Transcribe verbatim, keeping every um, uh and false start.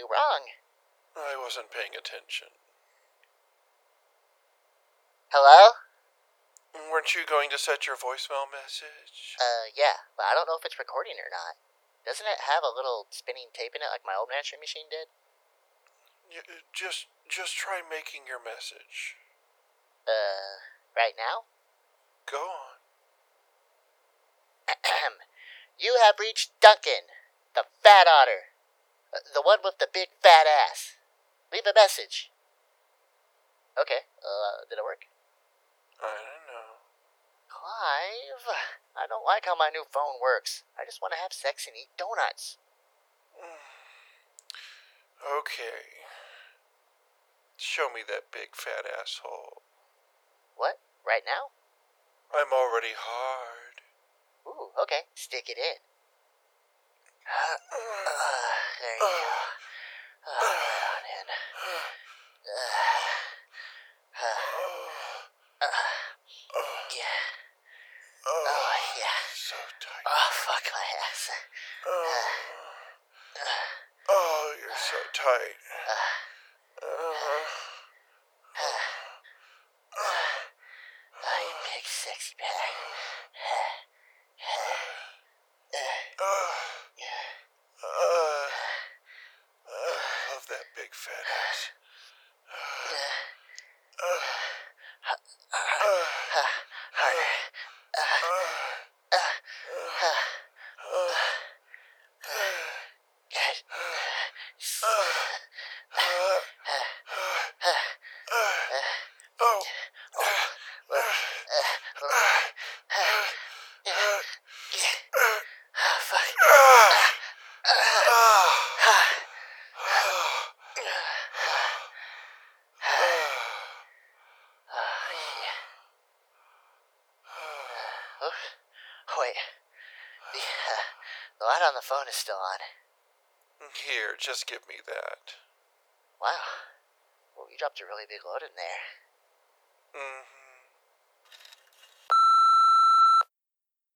do wrong? I wasn't paying attention. Hello? Weren't you going to set your voicemail message? Uh, yeah, but I don't know if it's recording or not. Doesn't it have a little spinning tape in it like my old answering machine did? You, just, just try making your message. Uh, right now? Go on. You have reached Duncan, the fat otter. Uh, the one with the big fat ass. Leave a message. Okay, uh, did it work? I don't know. Clive, I don't like how my new phone works. I just want to have sex and eat donuts. Okay. Show me that big fat asshole. What? Right now? I'm already hard. Ooh, okay. Stick it in. Uh, uh, there you go. Uh, right on in. Uh, uh, uh, yeah. Oh, yeah. So tight. Oh, fuck my ass. Oh, Uh, uh, oh you're so tight. uh, Uh, oh, you big sexy bag. Uh, I love that big fat ass. Harder. Wait, the, uh, the light on the phone is still on. Here, just give me that. Wow. Well, you dropped a really big load in there. Mm-hmm.